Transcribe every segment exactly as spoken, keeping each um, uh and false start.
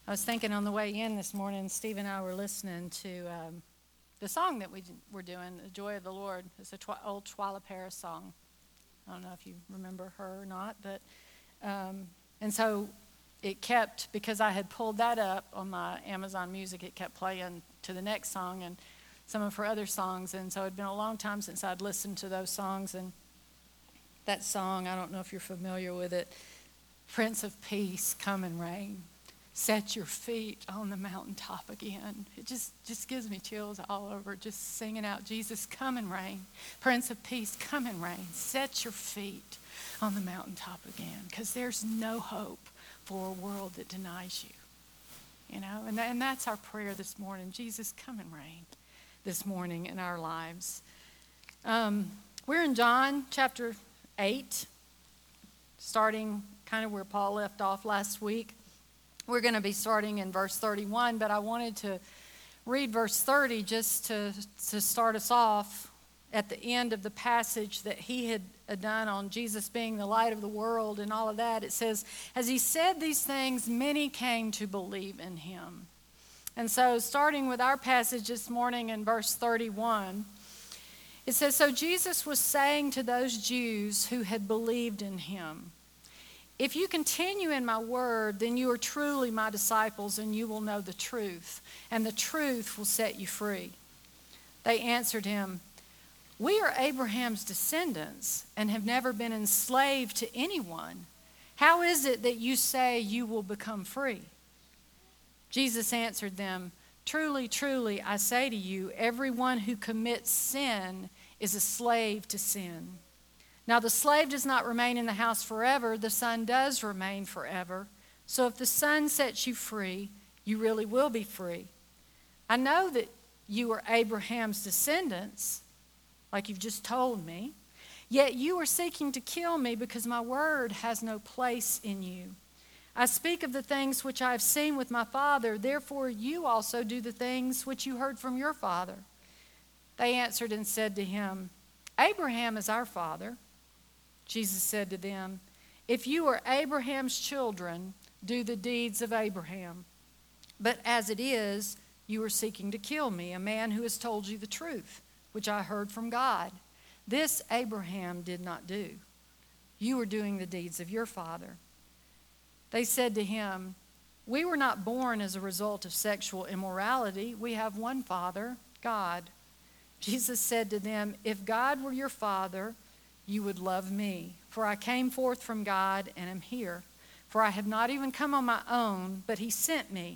I was thinking on the way in this morning, Steve and I were listening to um, the song that we were doing, The Joy of the Lord. It's an tw- old Twila Paris song. I don't know if you remember her or not, but um, and so it kept, because I had pulled that up on my Amazon Music, it kept playing to the next song and some of her other songs, and so it had been a long time since I'd listened to those songs. And that song, I don't know if you're familiar with it, Prince of Peace, come and reign. Set your feet on the mountaintop again. It just, just gives me chills all over, just singing out, Jesus, come and reign. Prince of Peace, come and reign. Set your feet on the mountaintop again, because there's no hope for a world that denies you. You know, and, and that's our prayer this morning. Jesus, come and reign this morning in our lives. Um, we're in John chapter eight, starting kind of where Paul left off last week. We're going to be starting in verse thirty-one, but I wanted to read verse thirty just to, to start us off at the end of the passage that he had done on Jesus being the light of the world and all of that. It says, as he said these things, many came to believe in him. And so starting with our passage this morning in verse thirty-one, it says, so Jesus was saying to those Jews who had believed in him, if you continue in my word, then you are truly my disciples, and you will know the truth, and the truth will set you free. They answered him, we are Abraham's descendants and have never been enslaved to anyone. How is it that you say you will become free? Jesus answered them, truly, truly, I say to you, everyone who commits sin is a slave to sin. Now the slave does not remain in the house forever, the son does remain forever. So if the son sets you free, you really will be free. I know that you are Abraham's descendants, like you've just told me, yet you are seeking to kill me because my word has no place in you. I speak of the things which I have seen with my father, therefore you also do the things which you heard from your father. They answered and said to him, Abraham is our father. Jesus said to them, if you are Abraham's children, do the deeds of Abraham. But as it is, you are seeking to kill me, a man who has told you the truth, which I heard from God. This Abraham did not do. You are doing the deeds of your father. They said to him, we were not born as a result of sexual immorality. We have one Father, God. Jesus said to them, if God were your Father, you would love me, for I came forth from God and am here. For I have not even come on my own, but he sent me.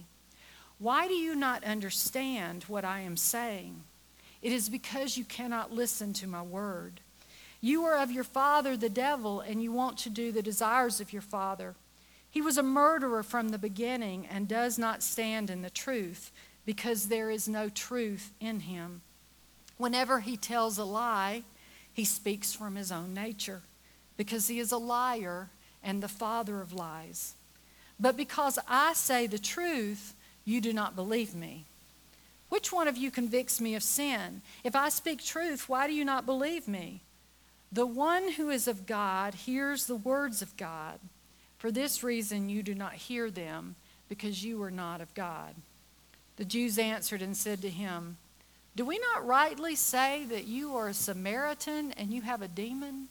Why do you not understand what I am saying? It is because you cannot listen to my word. You are of your father the devil, and you want to do the desires of your father. He was a murderer from the beginning and does not stand in the truth, because there is no truth in him. Whenever he tells a lie, he speaks from his own nature, because he is a liar and the father of lies. But because I say the truth, you do not believe me. Which one of you convicts me of sin? If I speak truth, why do you not believe me? The one who is of God hears the words of God. For this reason you do not hear them, because you are not of God. The Jews answered and said to him, do we not rightly say that you are a Samaritan and you have a demon?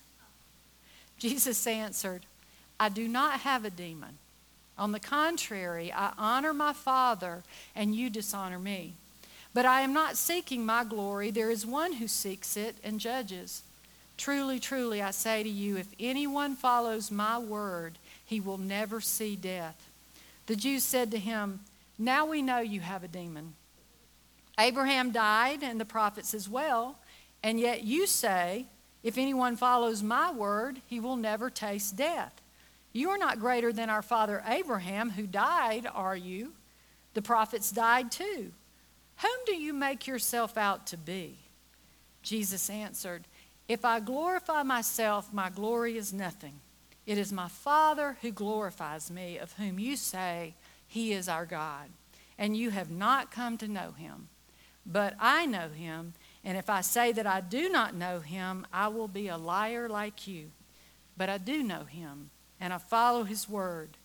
Jesus answered, I do not have a demon. On the contrary, I honor my Father, and you dishonor me. But I am not seeking my glory. There is one who seeks it and judges. Truly, truly, I say to you, if anyone follows my word, he will never see death. The Jews said to him, now we know you have a demon. Abraham died, and the prophets as well, and yet you say, if anyone follows my word, he will never taste death. You are not greater than our father Abraham, who died, are you? The prophets died too. Whom do you make yourself out to be? Jesus answered, if I glorify myself, my glory is nothing. It is my Father who glorifies me, of whom you say he is our God, and you have not come to know him. But I know him, and if I say that I do not know him, I will be a liar like you. But I do know him, and I follow his word.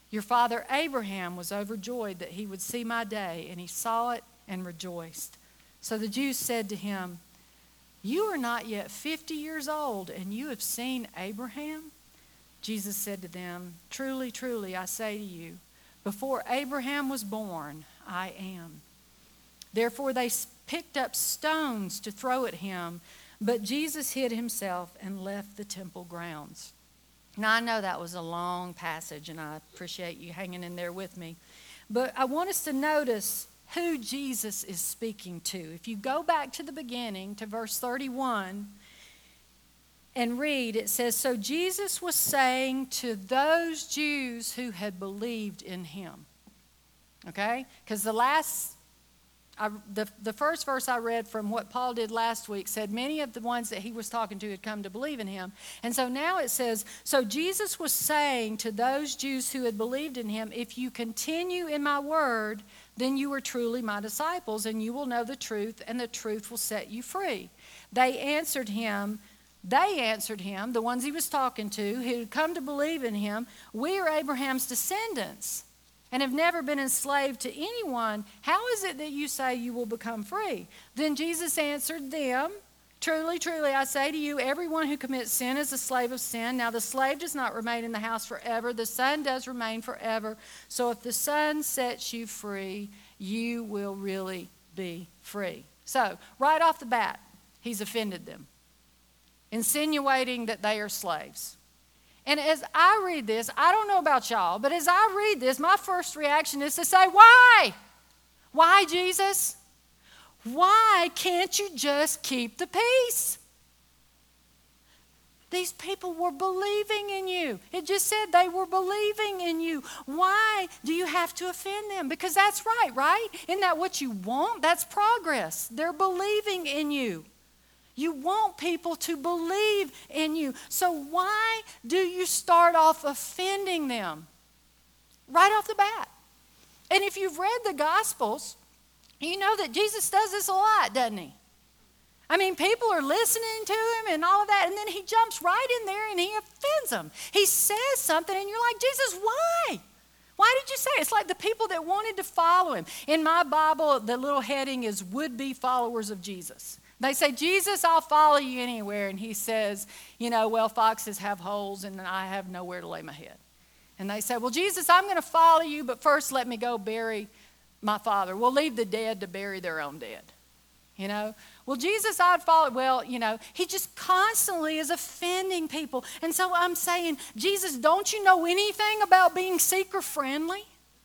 Your father Abraham was overjoyed that he would see my day, and he saw it and rejoiced. So the Jews said to him, you are not yet fifty years old, and you have seen Abraham? Jesus said to them, truly, truly, I say to you, before Abraham was born, I am. Therefore they picked up stones to throw at him, but Jesus hid himself and left the temple grounds. Now, I know that was a long passage, and I appreciate you hanging in there with me. But I want us to notice who Jesus is speaking to. If you go back to the beginning, to verse thirty-one, and read, it says, so Jesus was saying to those Jews who had believed in him. Okay? Because the last... I, the, the first verse I read from what Paul did last week said many of the ones that he was talking to had come to believe in him. And so now it says, so Jesus was saying to those Jews who had believed in him, if you continue in my word, then you are truly my disciples, and you will know the truth, and the truth will set you free. They answered him, they answered him, the ones he was talking to, who had come to believe in him, we are Abraham's descendants, and have never been enslaved to anyone. How is it that you say you will become free? Then Jesus answered them, truly, truly, I say to you, everyone who commits sin is a slave of sin. Now the slave does not remain in the house forever. The Son does remain forever. So if the Son sets you free, you will really be free. So right off the bat, he's offended them, insinuating that they are slaves. And as I read this, I don't know about y'all, but as I read this, my first reaction is to say, why? Why, Jesus? Why can't you just keep the peace? These people were believing in you. It just said they were believing in you. Why do you have to offend them? Because that's right, right? Isn't that what you want? That's progress. They're believing in you. You want people to believe in you. So why do you start off offending them? Right off the bat. And if you've read the Gospels, you know that Jesus does this a lot, doesn't he? I mean, people are listening to him and all of that, and then he jumps right in there and he offends them. He says something and you're like, Jesus, why? Why did you say it? It's like the people that wanted to follow him. In my Bible, the little heading is would-be followers of Jesus. They say, Jesus, I'll follow you anywhere. And he says, you know, well, foxes have holes and I have nowhere to lay my head. And they say, well, Jesus, I'm going to follow you, but first let me go bury my father. We'll leave the dead to bury their own dead. You know, well, Jesus, I'd follow. Well, you know, he just constantly is offending people. And so I'm saying, Jesus, don't you know anything about being seeker friendly?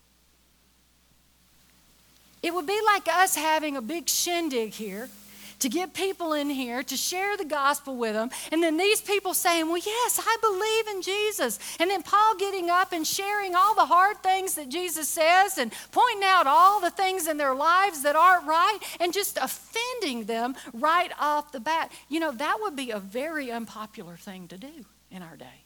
It would be like us having a big shindig here to get people in here to share the gospel with them. And then these people saying, well, yes, I believe in Jesus. And then Paul getting up and sharing all the hard things that Jesus says and pointing out all the things in their lives that aren't right and just offending them right off the bat. You know, that would be a very unpopular thing to do in our day.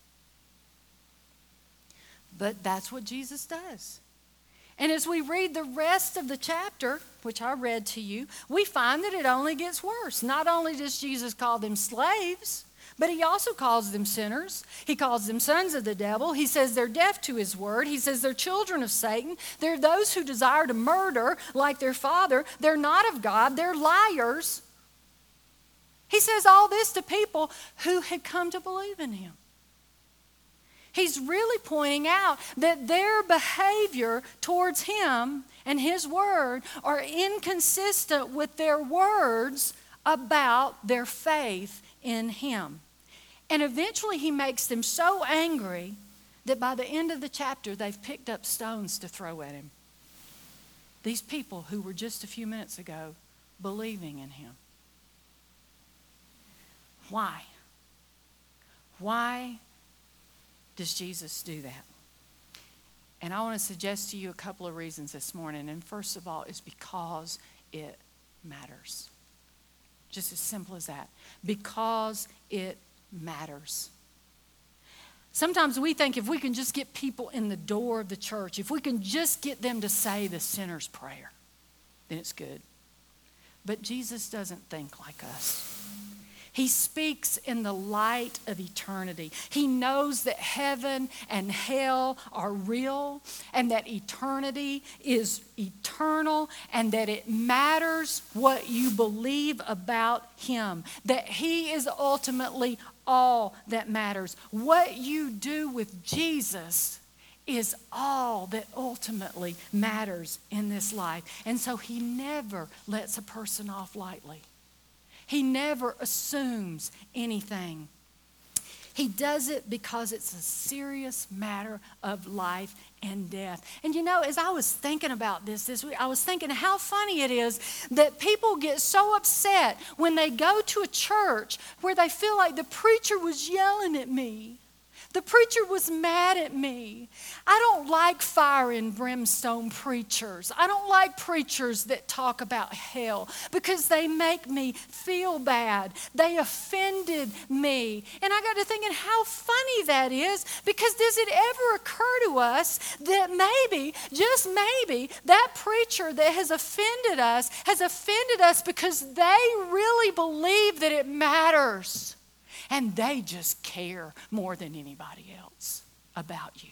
But that's what Jesus does. And as we read the rest of the chapter, which I read to you, we find that it only gets worse. Not only does Jesus call them slaves, but he also calls them sinners. He calls them sons of the devil. He says they're deaf to his word. He says they're children of Satan. They're those who desire to murder like their father. They're not of God. They're liars. He says all this to people who had come to believe in him. He's really pointing out that their behavior towards him and his word are inconsistent with their words about their faith in him. And eventually he makes them so angry that by the end of the chapter they've picked up stones to throw at him. These people who were just a few minutes ago believing in him. Why? Why does Jesus do that? And I want to suggest to you a couple of reasons this morning. And first of all is because it matters. Just as simple as that. Because it matters. Sometimes we think if we can just get people in the door of the church, if we can just get them to say the sinner's prayer, then it's good. But Jesus doesn't think like us. He speaks in the light of eternity. He knows that heaven and hell are real and that eternity is eternal and that it matters what you believe about him, that he is ultimately all that matters. What you do with Jesus is all that ultimately matters in this life. And so he never lets a person off lightly. He never assumes anything. He does it because it's a serious matter of life and death. And you know, as I was thinking about this this week, I was thinking how funny it is that people get so upset when they go to a church where they feel like the preacher was yelling at me. The preacher was mad at me. I don't like fire and brimstone preachers. I don't like preachers that talk about hell because they make me feel bad. They offended me. And I got to thinking how funny that is, because does it ever occur to us that maybe, just maybe, that preacher that has offended us has offended us because they really believe that it matters. And they just care more than anybody else about you.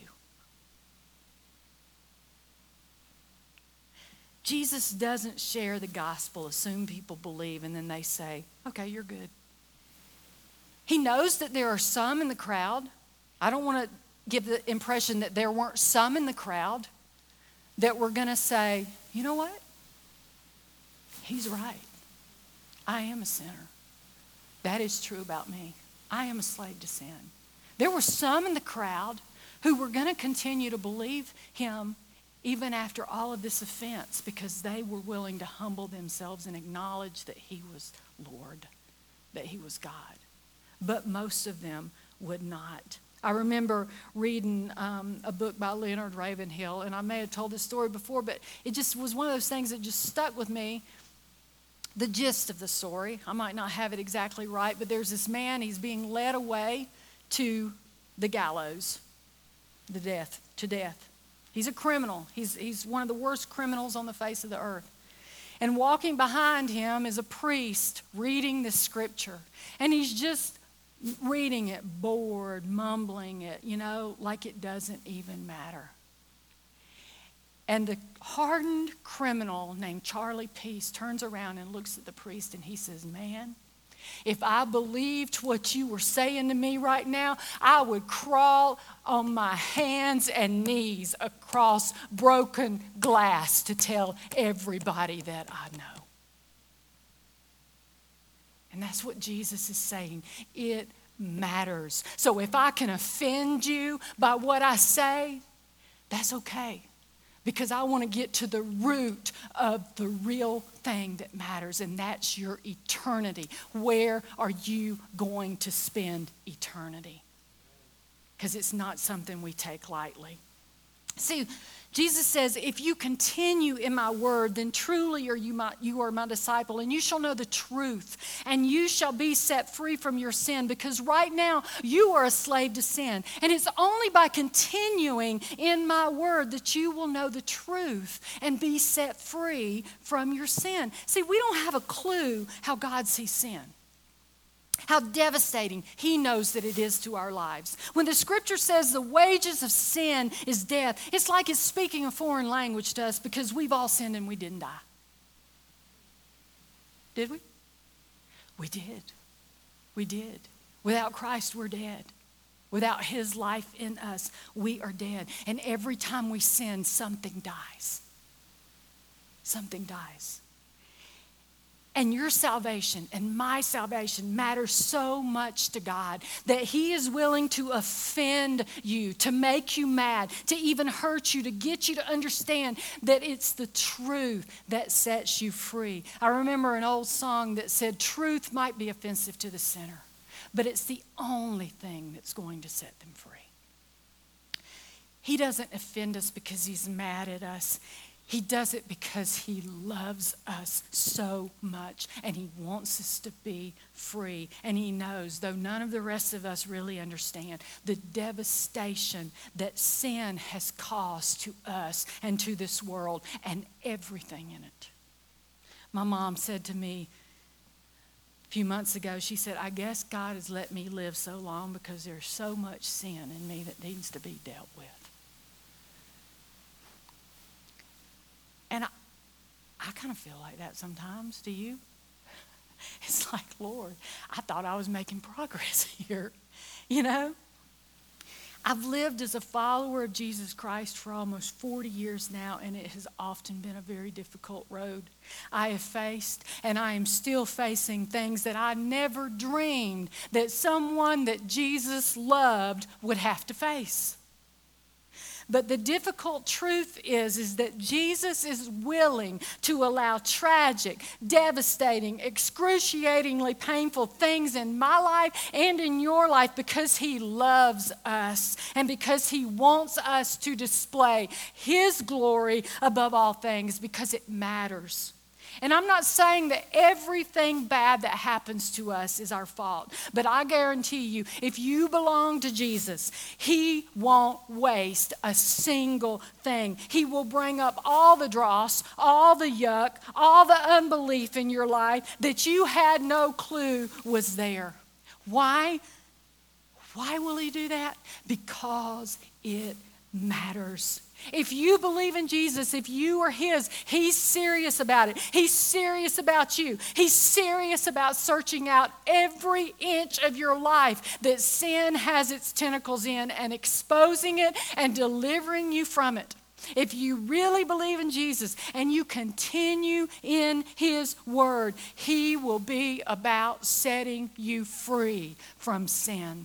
Jesus doesn't share the gospel, assume people believe, and then they say, okay, you're good. He knows that there are some in the crowd. I don't want to give the impression that there weren't some in the crowd that were going to say, you know what? He's right. I am a sinner. That is true about me. I am a slave to sin. There were some in the crowd who were going to continue to believe him even after all of this offense because they were willing to humble themselves and acknowledge that he was Lord, that he was God. But most of them would not. I remember reading um, a book by Leonard Ravenhill, and I may have told this story before, but it just was one of those things that just stuck with me. The gist of the story, I might not have it exactly right, but there's this man, he's being led away to the gallows, the death, to death. He's a criminal. He's, he's one of the worst criminals on the face of the earth. And walking behind him is a priest reading the scripture. And he's just reading it, bored, mumbling it, you know, like it doesn't even matter. And the hardened criminal named Charlie Peace turns around and looks at the priest and he says, man, if I believed what you were saying to me right now, I would crawl on my hands and knees across broken glass to tell everybody that I know. And that's what Jesus is saying. It matters. So if I can offend you by what I say, that's okay. Because I want to get to the root of the real thing that matters, and that's your eternity. Where are you going to spend eternity? Because it's not something we take lightly. See, Jesus says, if you continue in my word, then truly are you, my, you are my disciple, and you shall know the truth, and you shall be set free from your sin, because right now you are a slave to sin. And it's only by continuing in my word that you will know the truth and be set free from your sin. See, we don't have a clue how God sees sin. How devastating he knows that it is to our lives. When the scripture says the wages of sin is death, it's like it's speaking a foreign language to us because we've all sinned and we didn't die. Did we? We did. We did. Without Christ, we're dead. Without his life in us, we are dead. And every time we sin, something dies. Something dies. And your salvation and my salvation matters so much to God that he is willing to offend you, to make you mad, to even hurt you, to get you to understand that it's the truth that sets you free. I remember an old song that said, truth might be offensive to the sinner, but it's the only thing that's going to set them free. He doesn't offend us because he's mad at us. He does it because he loves us so much and he wants us to be free. And he knows, though none of the rest of us really understand, the devastation that sin has caused to us and to this world and everything in it. My mom said to me, a few months ago, she said, I guess God has let me live so long because there's so much sin in me that needs to be dealt with. And I, I kind of feel like that sometimes. Do you? It's like, Lord, I thought I was making progress here. You know? I've lived as a follower of Jesus Christ for almost forty years now, and it has often been a very difficult road. I have faced, and I am still facing, things that I never dreamed that someone that Jesus loved would have to face. But the difficult truth is, is that Jesus is willing to allow tragic, devastating, excruciatingly painful things in my life and in your life because he loves us and because he wants us to display his glory above all things because it matters. And I'm not saying that everything bad that happens to us is our fault. But I guarantee you, if you belong to Jesus, he won't waste a single thing. He will bring up all the dross, all the yuck, all the unbelief in your life that you had no clue was there. Why? Why will he do that? Because it matters. If you believe in Jesus, if you are his, he's serious about it. He's serious about you. He's serious about searching out every inch of your life that sin has its tentacles in and exposing it and delivering you from it. If you really believe in Jesus and you continue in his word, he will be about setting you free from sin.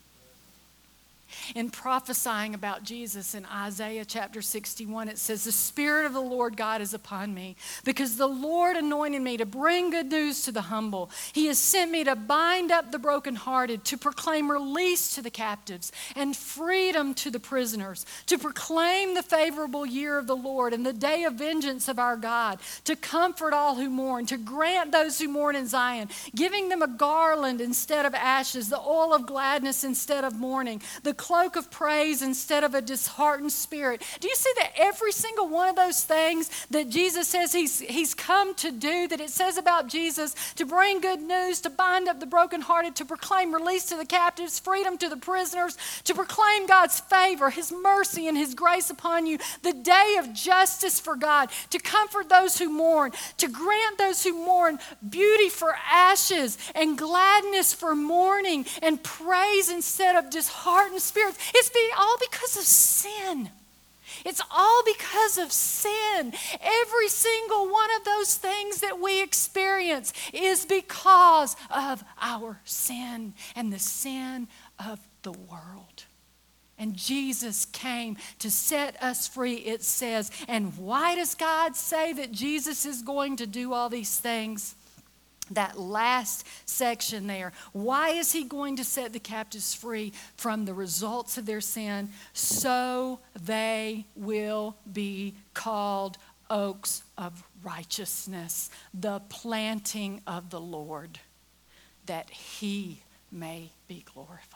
In prophesying about Jesus in Isaiah chapter sixty-one, it says, the Spirit of the Lord God is upon me because the Lord anointed me to bring good news to the humble. He has sent me to bind up the brokenhearted, to proclaim release to the captives and freedom to the prisoners, to proclaim the favorable year of the Lord and the day of vengeance of our God, to comfort all who mourn, to grant those who mourn in Zion, giving them a garland instead of ashes, the oil of gladness instead of mourning, the cloak of praise instead of a disheartened spirit. Do you see that every single one of those things that Jesus says he's, he's come to do, that it says about Jesus, to bring good news, to bind up the brokenhearted, to proclaim release to the captives, freedom to the prisoners, to proclaim God's favor, his mercy and his grace upon you, the day of justice for God, to comfort those who mourn, to grant those who mourn beauty for ashes and gladness for mourning and praise instead of disheartened spirits. It's be all because of sin. It's all because of sin. Every single one of those things that we experience is because of our sin and the sin of the world. And Jesus came to set us free, it says. And why does God say that Jesus is going to do all these things? That last section there. Why is he going to set the captives free from the results of their sin? So they will be called oaks of righteousness, the planting of the Lord, that he may be glorified.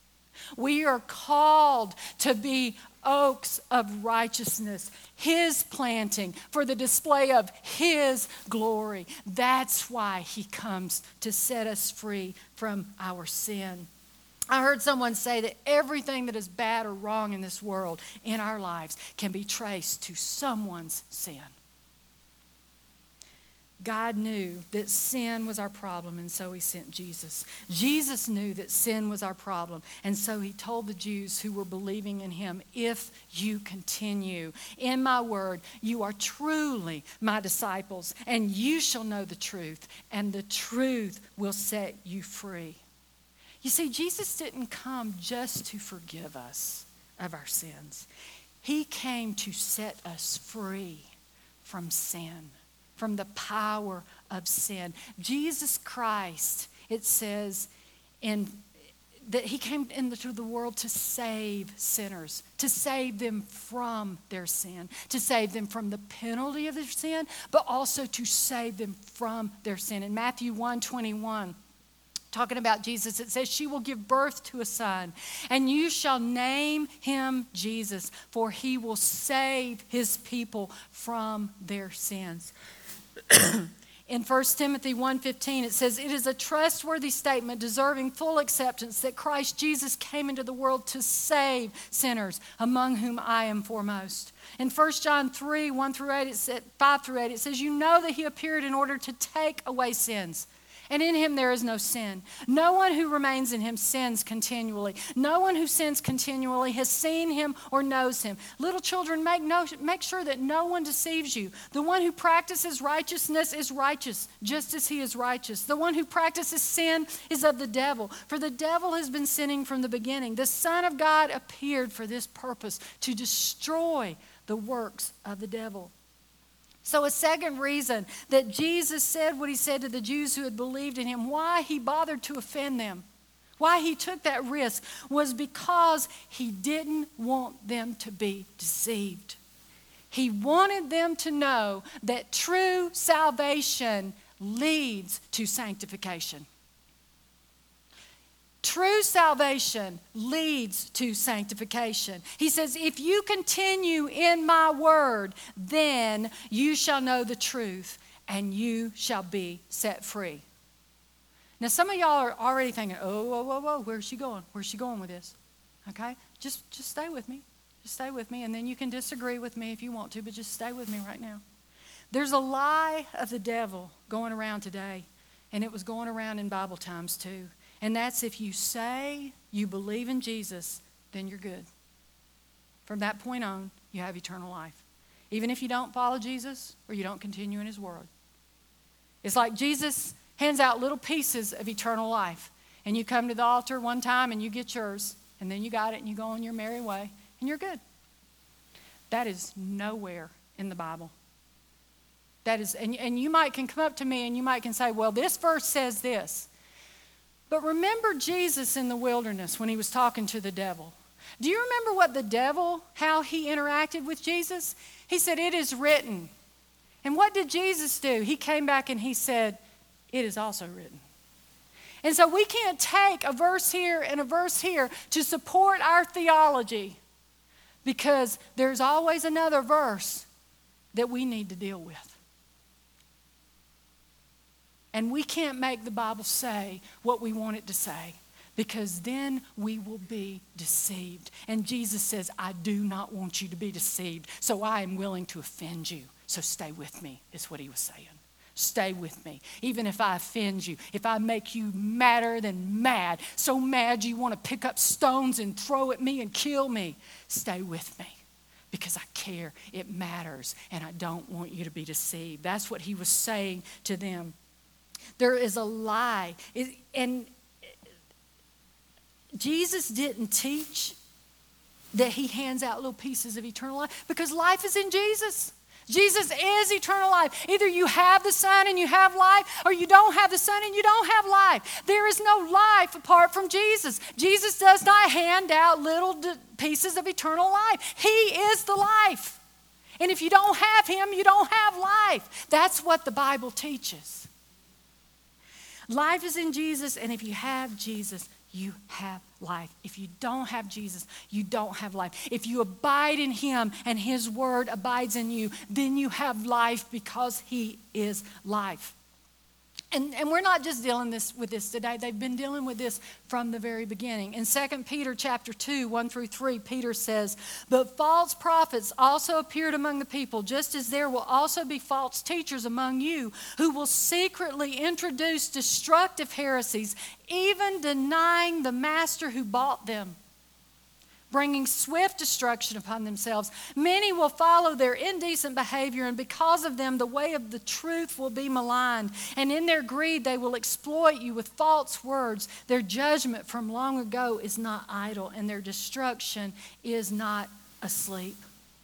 We are called to be oaks of righteousness, his planting for the display of his glory. That's why he comes to set us free from our sin. I heard someone say that everything that is bad or wrong in this world, in our lives, can be traced to someone's sin. God knew that sin was our problem, and so he sent Jesus. Jesus knew that sin was our problem, and so he told the Jews who were believing in him, if you continue in my word, you are truly my disciples, and you shall know the truth, and the truth will set you free. You see, Jesus didn't come just to forgive us of our sins. He came to set us free from sin, from the power of sin. Jesus Christ, it says, in that he came into the world to save sinners, to save them from their sin, to save them from the penalty of their sin, but also to save them from their sin. In Matthew one twenty-one, talking about Jesus, it says, she will give birth to a son, and you shall name him Jesus, for he will save his people from their sins. In First Timothy one fifteen, it says, "It is a trustworthy statement deserving full acceptance that Christ Jesus came into the world to save sinners, among whom I am foremost." In First John three, one through eight, it said, five through eight, it says, "You know that he appeared in order to take away sins. And in him there is no sin. No one who remains in him sins continually. No one who sins continually has seen him or knows him. Little children, make, no, make sure that no one deceives you. The one who practices righteousness is righteous, just as he is righteous. The one who practices sin is of the devil, for the devil has been sinning from the beginning. The Son of God appeared for this purpose, to destroy the works of the devil." So a second reason that Jesus said what he said to the Jews who had believed in him, why he bothered to offend them, why he took that risk, was because he didn't want them to be deceived. He wanted them to know that true salvation leads to sanctification. True salvation leads to sanctification. He says, "If you continue in my word, then you shall know the truth, and you shall be set free." Now, some of y'all are already thinking, "Oh, whoa, whoa, whoa, where's she going? Where's she going with this?" Okay? Just, just stay with me. Just stay with me, and then you can disagree with me if you want to, but just stay with me right now. There's a lie of the devil going around today, and it was going around in Bible times too. And that's, if you say you believe in Jesus, then you're good. From that point on, you have eternal life. Even if you don't follow Jesus or you don't continue in his word. It's like Jesus hands out little pieces of eternal life. And you come to the altar one time and you get yours. And then you got it and you go on your merry way. And you're good. That is nowhere in the Bible. That is, and, and you might can come up to me and you might can say, "Well, this verse says this." But remember Jesus in the wilderness when he was talking to the devil. Do you remember what the devil, how he interacted with Jesus? He said, "It is written." And what did Jesus do? He came back and he said, "It is also written." And so we can't take a verse here and a verse here to support our theology, because there's always another verse that we need to deal with. And we can't make the Bible say what we want it to say, because then we will be deceived. And Jesus says, "I do not want you to be deceived, so I am willing to offend you. So stay with me," is what he was saying. Stay with me. Even if I offend you, if I make you madder than mad, so mad you want to pick up stones and throw at me and kill me, stay with me, because I care. It matters, and I don't want you to be deceived. That's what he was saying to them. There is a lie. It, and Jesus didn't teach that he hands out little pieces of eternal life, because life is in Jesus. Jesus is eternal life. Either you have the Son and you have life, or you don't have the Son and you don't have life. There is no life apart from Jesus. Jesus does not hand out little d- pieces of eternal life. He is the life. And if you don't have him, you don't have life. That's what the Bible teaches. Life is in Jesus, and if you have Jesus, you have life. If you don't have Jesus, you don't have life. If you abide in him and his word abides in you, then you have life, because he is life. And, and we're not just dealing this with this today. They've been dealing with this from the very beginning. In Second Peter chapter two, one through three, Peter says, "But false prophets also appeared among the people, just as there will also be false teachers among you, who will secretly introduce destructive heresies, even denying the master who bought them, bringing swift destruction upon themselves. Many will follow their indecent behavior, and because of them the way of the truth will be maligned. And in their greed they will exploit you with false words. Their judgment from long ago is not idle, and their destruction is not asleep."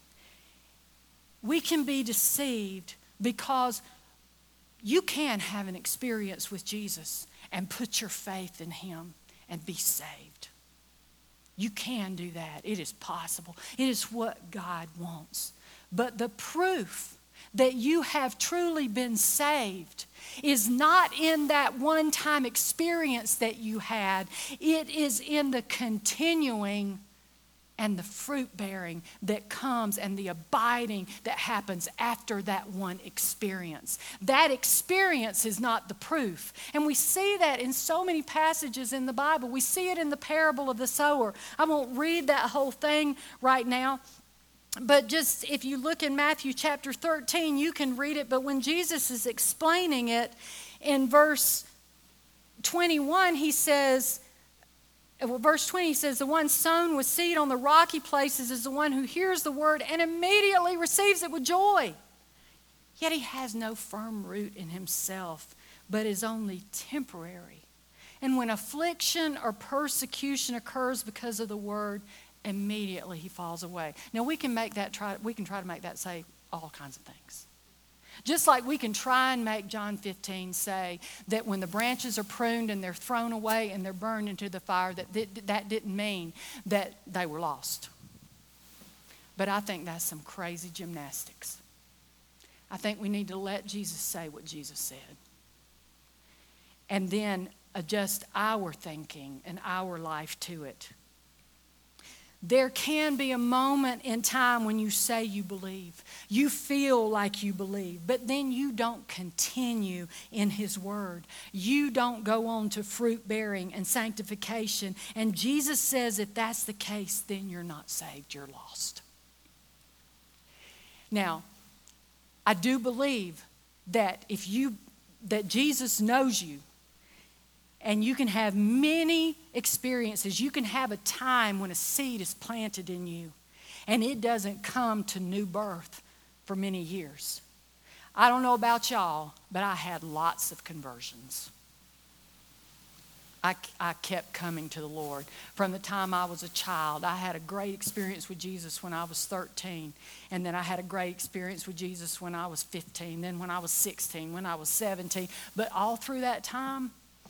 We can be deceived because you can have an experience with Jesus and put your faith in him and be saved. You can do that. It is possible. It is what God wants. But the proof that you have truly been saved is not in that one-time experience that you had. It is in the continuing and the fruit bearing that comes and the abiding that happens after that one experience. That experience is not the proof. And we see that in so many passages in the Bible. We see it in the parable of the sower. I won't read that whole thing right now. But just if you look in Matthew chapter thirteen, you can read it. But when Jesus is explaining it in verse twenty-one, he says, well, verse twenty, he says, the one sown with seed on the rocky places is the one who hears the word and immediately receives it with joy. Yet he has no firm root in himself, but is only temporary. And when affliction or persecution occurs because of the word, immediately he falls away. Now we can make that try we can try to make that say all kinds of things. Just like we can try and make John fifteen say that when the branches are pruned and they're thrown away and they're burned into the fire, that that, that didn't mean that they were lost. But I think that's some crazy gymnastics. I think we need to let Jesus say what Jesus said. And then adjust our thinking and our life to it. There can be a moment in time when you say you believe. You feel like you believe, but then you don't continue in his word. You don't go on to fruit bearing and sanctification. And Jesus says if that's the case, then you're not saved, you're lost. Now, I do believe that if you, that Jesus knows you, and you can have many experiences. You can have a time when a seed is planted in you and it doesn't come to new birth for many years. I don't know about y'all, but I had lots of conversions. I, I kept coming to the Lord. From the time I was a child, I had a great experience with Jesus when I was thirteen. And then I had a great experience with Jesus when I was fifteen. Then when I was sixteen, when I was seventeen. But all through that time,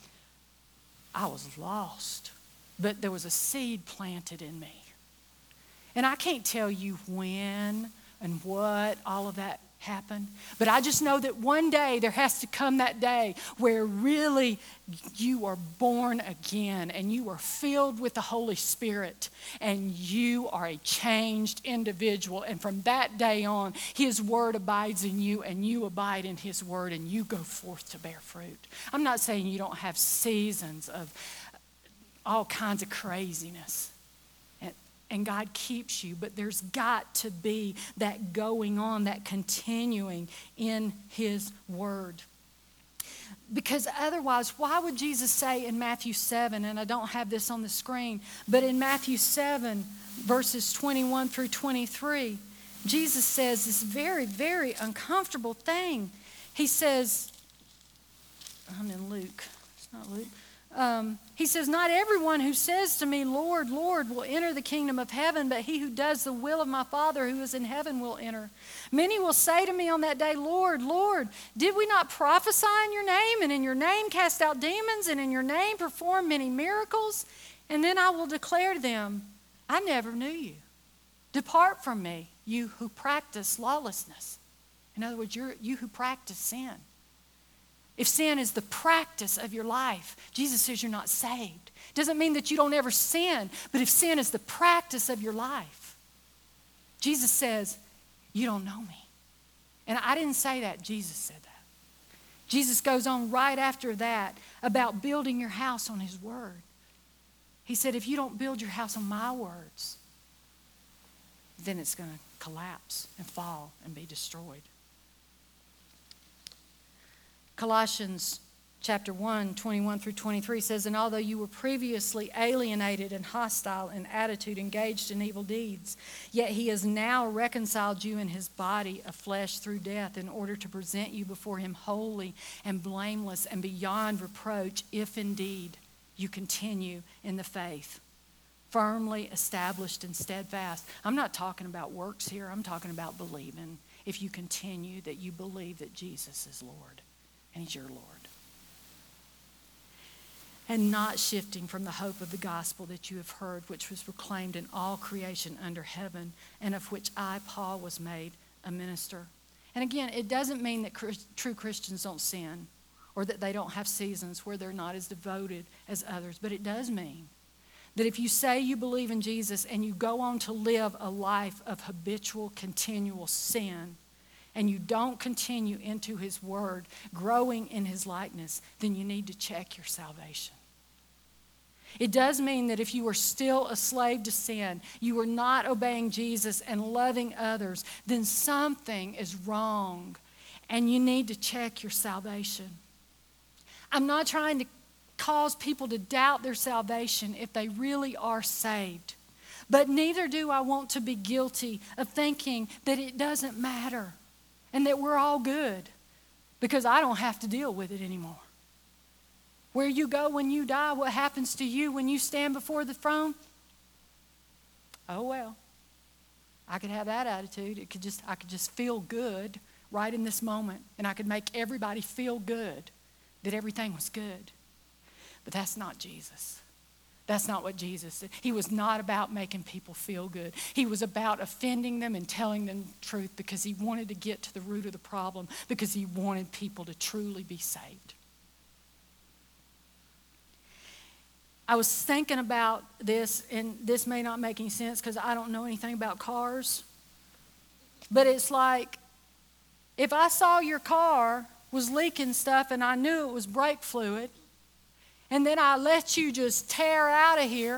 I was lost, but there was a seed planted in me. And I can't tell you when and what all of that happened, but I just know that one day there has to come that day where really you are born again and you are filled with the Holy Spirit and you are a changed individual. And from that day on, his word abides in you and you abide in his word and you go forth to bear fruit. I'm not saying you don't have seasons of all kinds of craziness. And God keeps you, but there's got to be that going on, that continuing in his word. Because otherwise, why would Jesus say in Matthew seven, and I don't have this on the screen, but in Matthew seven, verses twenty-one through twenty-three, Jesus says this very, very uncomfortable thing. He says, I'm in Luke, it's not Luke. Um, he says, not everyone who says to me, Lord, Lord, will enter the kingdom of heaven, but he who does the will of my Father who is in heaven will enter. Many will say to me on that day, Lord, Lord, did we not prophesy in your name, and in your name cast out demons, and in your name perform many miracles? And then I will declare to them, I never knew you. Depart from me, you who practice lawlessness. In other words, you're, you who practice sin. If sin is the practice of your life, Jesus says you're not saved. Doesn't mean that you don't ever sin, but if sin is the practice of your life, Jesus says, you don't know me. And I didn't say that, Jesus said that. Jesus goes on right after that about building your house on his word. He said, if you don't build your house on my words, then it's going to collapse and fall and be destroyed. Colossians chapter one, twenty-one through twenty-three says, and although you were previously alienated and hostile in attitude, engaged in evil deeds, yet he has now reconciled you in his body of flesh through death in order to present you before him holy and blameless and beyond reproach, if indeed you continue in the faith, firmly established and steadfast. I'm not talking about works here. I'm talking about believing. If you continue that you believe that Jesus is Lord. And he's your Lord. And not shifting from the hope of the gospel that you have heard, which was proclaimed in all creation under heaven, and of which I, Paul, was made a minister. And again, it doesn't mean that Christ, true Christians don't sin, or that they don't have seasons where they're not as devoted as others, but it does mean that if you say you believe in Jesus and you go on to live a life of habitual, continual sin, and you don't continue into his word, growing in his likeness, then you need to check your salvation. It does mean that if you are still a slave to sin, you are not obeying Jesus and loving others, then something is wrong, and you need to check your salvation. I'm not trying to cause people to doubt their salvation if they really are saved. But neither do I want to be guilty of thinking that it doesn't matter and that we're all good, because I don't have to deal with it anymore. Where you go when you die, what happens to you when you stand before the throne? Oh well, I could have that attitude. It could just I could just feel good right in this moment, and I could make everybody feel good that everything was good. But that's not Jesus. That's not what Jesus did. He was not about making people feel good. He was about offending them and telling them the truth, because he wanted to get to the root of the problem, because he wanted people to truly be saved. I was thinking about this, and this may not make any sense because I don't know anything about cars. But it's like, if I saw your car was leaking stuff and I knew it was brake fluid, and then I let you just tear out of here,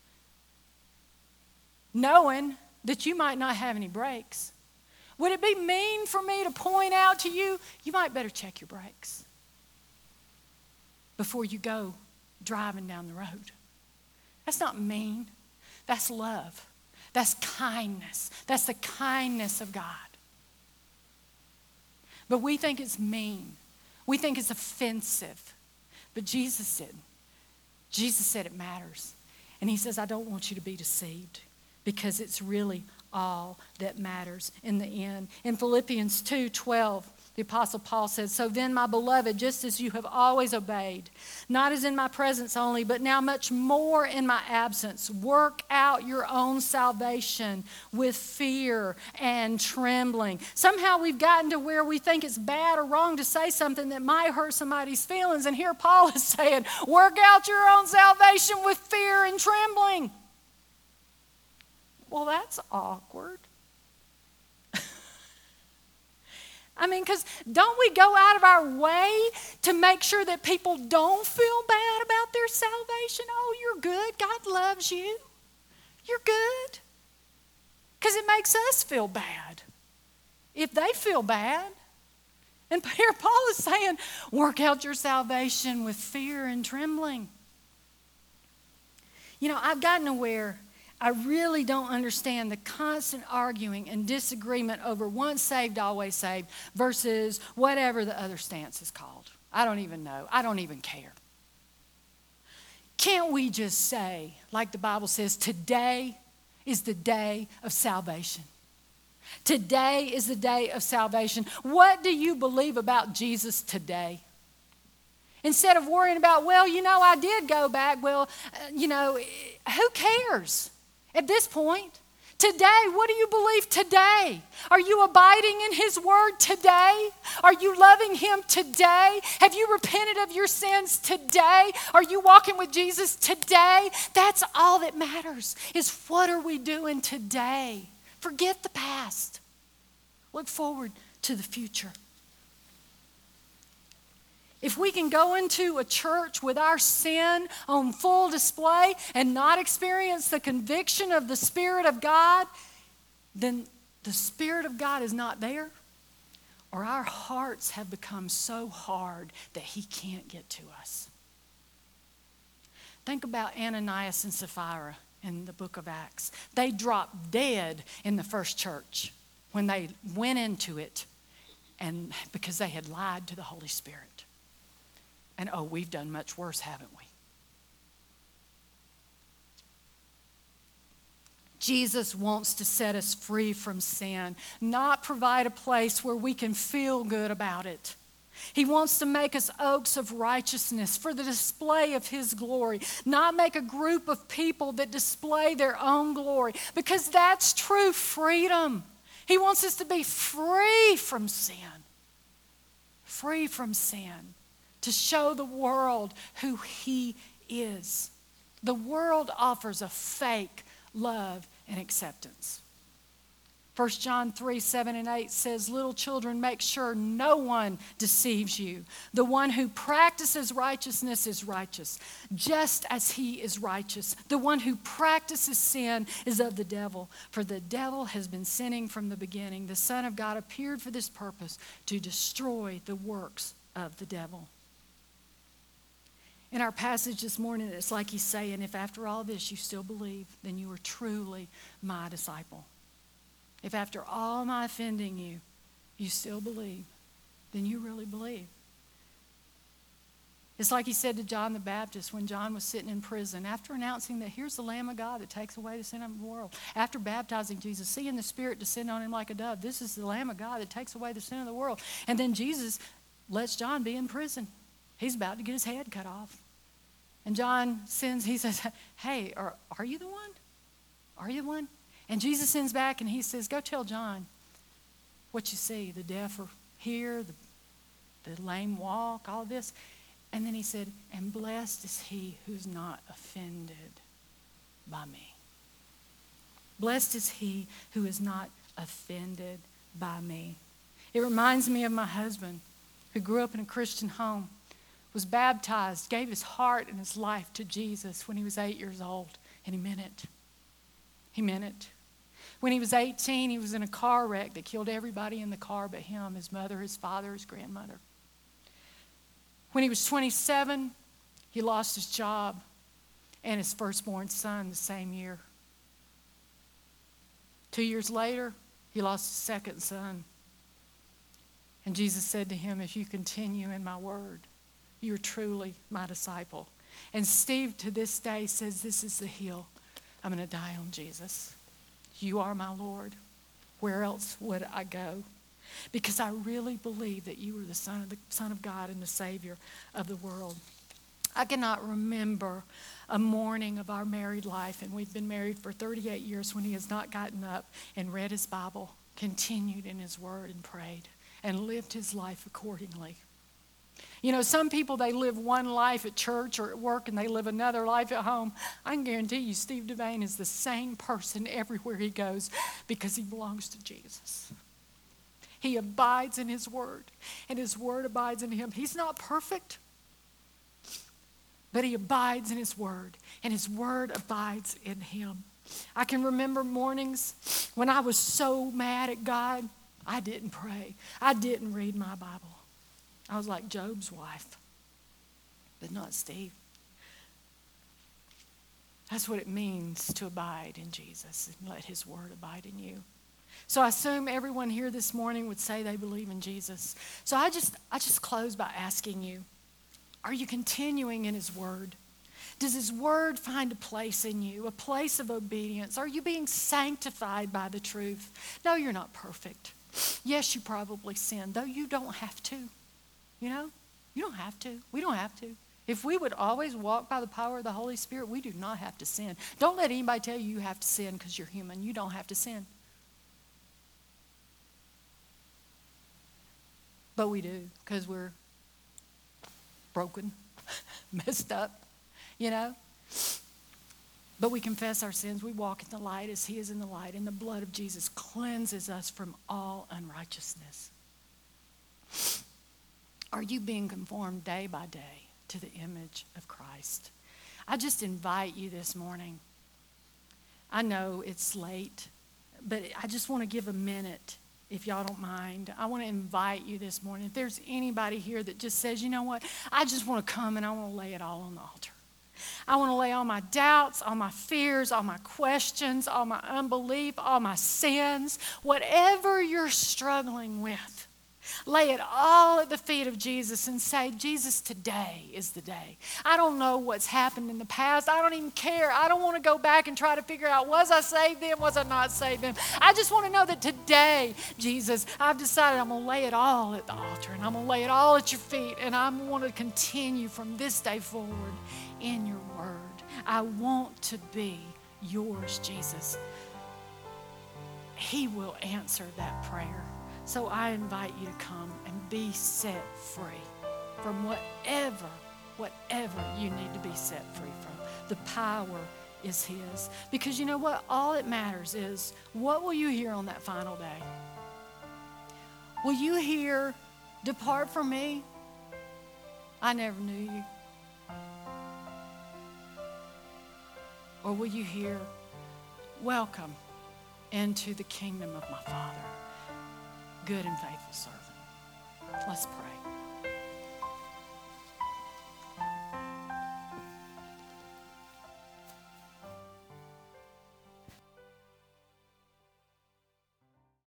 knowing that you might not have any brakes, would it be mean for me to point out to you, you might better check your brakes before you go driving down the road? That's not mean. That's love. That's kindness. That's the kindness of God. But we think it's mean. We think it's offensive. But Jesus didn't. Jesus said it matters. And he says, I don't want you to be deceived, because it's really all that matters in the end. In Philippians two twelve, the Apostle Paul says, so then, my beloved, just as you have always obeyed, not as in my presence only, but now much more in my absence, work out your own salvation with fear and trembling. Somehow we've gotten to where we think it's bad or wrong to say something that might hurt somebody's feelings. And here Paul is saying, work out your own salvation with fear and trembling. Well, that's awkward. I mean, because don't we go out of our way to make sure that people don't feel bad about their salvation? Oh, you're good. God loves you. You're good. Because it makes us feel bad if they feel bad. And here Paul is saying, work out your salvation with fear and trembling. You know, I've gotten aware, I really don't understand the constant arguing and disagreement over once saved, always saved versus whatever the other stance is called. I don't even know. I don't even care. Can't we just say, like the Bible says, today is the day of salvation? Today is the day of salvation. What do you believe about Jesus today? Instead of worrying about, well, you know, I did go back. Well, uh, you know, who cares? At this point, today, what do you believe today? Are you abiding in his word today? Are you loving him today? Have you repented of your sins today? Are you walking with Jesus today? That's all that matters, is what are we doing today? Forget the past. Look forward to the future. If we can go into a church with our sin on full display and not experience the conviction of the Spirit of God, then the Spirit of God is not there, or our hearts have become so hard that he can't get to us. Think about Ananias and Sapphira in the book of Acts. They dropped dead in the first church when they went into it, and because they had lied to the Holy Spirit. And oh, we've done much worse, haven't we? Jesus wants to set us free from sin, not provide a place where we can feel good about it. He wants to make us oaks of righteousness for the display of his glory, not make a group of people that display their own glory, because that's true freedom. He wants us to be free from sin, free from sin. To show the world who he is. The world offers a fake love and acceptance. First John three, seven and eight says, little children, make sure no one deceives you. The one who practices righteousness is righteous, just as he is righteous. The one who practices sin is of the devil, for the devil has been sinning from the beginning. The Son of God appeared for this purpose, to destroy the works of the devil. In our passage this morning, it's like he's saying, if after all this you still believe, then you are truly my disciple. If after all my offending you, you still believe, then you really believe. It's like he said to John the Baptist when John was sitting in prison, after announcing that here's the Lamb of God that takes away the sin of the world. After baptizing Jesus, seeing the Spirit descend on him like a dove, this is the Lamb of God that takes away the sin of the world. And then Jesus lets John be in prison. He's about to get his head cut off. And John sends, he says, hey, are, are you the one? Are you the one? And Jesus sends back and he says, go tell John what you see. The deaf are here, the, the lame walk, all this. And then he said, and blessed is he who's not offended by me. Blessed is he who is not offended by me. It reminds me of my husband who grew up in a Christian home, was baptized, gave his heart and his life to Jesus when he was eight years old. And he meant it. He meant it. When he was eighteen, he was in a car wreck that killed everybody in the car but him, his mother, his father, his grandmother. When he was twenty-seven, he lost his job and his firstborn son the same year. Two years later, he lost his second son. And Jesus said to him, if you continue in my word, you're truly my disciple. And Steve to this day says, this is the hill I'm going to die on, Jesus. You are my Lord. Where else would I go? Because I really believe that you are the Son of the Son of God and the Savior of the world. I cannot remember a morning of our married life, and we've been married for thirty-eight years, when he has not gotten up and read his Bible, continued in his word and prayed, and lived his life accordingly. You know, some people, they live one life at church or at work and they live another life at home. I can guarantee you Steve Devane is the same person everywhere he goes because he belongs to Jesus. He abides in his word and his word abides in him. He's not perfect, but he abides in his word and his word abides in him. I can remember mornings when I was so mad at God, I didn't pray. I didn't read my Bible. I was like Job's wife, but not Steve. That's what it means to abide in Jesus and let his word abide in you. So I assume everyone here this morning would say they believe in Jesus. So I just, I just close by asking you, are you continuing in his word? Does his word find a place in you, a place of obedience? Are you being sanctified by the truth? No, you're not perfect. Yes, you probably sin, though you don't have to. You know, you don't have to. We don't have to. If we would always walk by the power of the Holy Spirit, we do not have to sin. Don't let anybody tell you you have to sin because you're human. You don't have to sin. But we do because we're broken, messed up, you know. But we confess our sins. We walk in the light as he is in the light. And the blood of Jesus cleanses us from all unrighteousness. Are you being conformed day by day to the image of Christ? I just invite you this morning. I know it's late, but I just want to give a minute, if y'all don't mind. I want to invite you this morning. If there's anybody here that just says, you know what, I just want to come and I want to lay it all on the altar. I want to lay all my doubts, all my fears, all my questions, all my unbelief, all my sins, whatever you're struggling with. Lay it all at the feet of Jesus and say, Jesus, today is the day. I don't know what's happened in the past. I don't even care. I don't want to go back and try to figure out, was I saved then? Was I not saved then? I just want to know that today, Jesus, I've decided I'm going to lay it all at the altar and I'm going to lay it all at your feet and I want to continue from this day forward in your word. I want to be yours, Jesus. He will answer that prayer. So I invite you to come and be set free from whatever, whatever you need to be set free from. The power is his. Because you know what? All it matters is, what will you hear on that final day? Will you hear, "Depart from me, I never knew you"? Or will you hear, "Welcome into the kingdom of my Father, good and faithful servant"? Let's pray.